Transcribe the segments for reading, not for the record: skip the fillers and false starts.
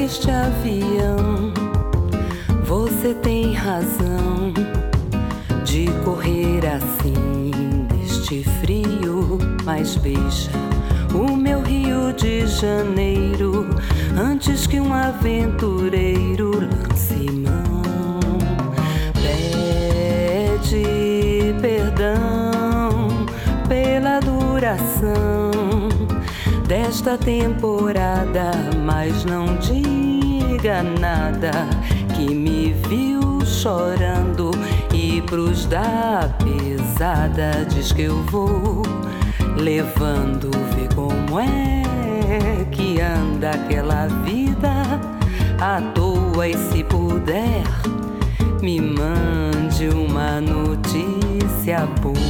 neste avião. Você tem razão de correr assim neste frio, mas beija o meu Rio de Janeiro antes que um aventureiro lance mão. Pede perdão pela duração desta temporada, mas não diga nada, que me viu chorando e pros da pesada diz que eu vou levando. Vê como é que anda aquela vida à toa, e se puder me mande uma notícia boa.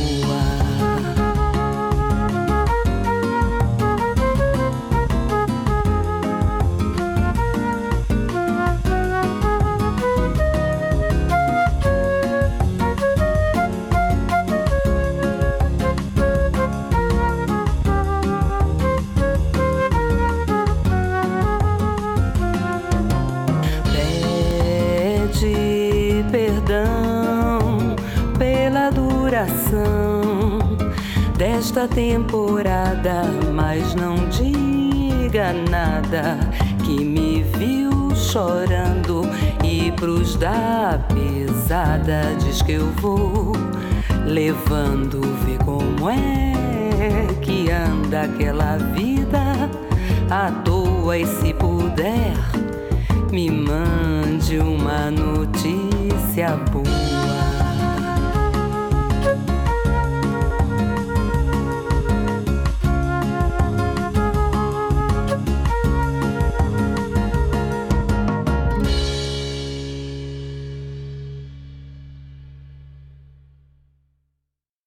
Perdão pela duração desta temporada, mas não diga nada, que me viu chorando e pros da pesada diz que eu vou levando. Vê como é que anda aquela vida à toa, e se puder me mande uma notícia boa.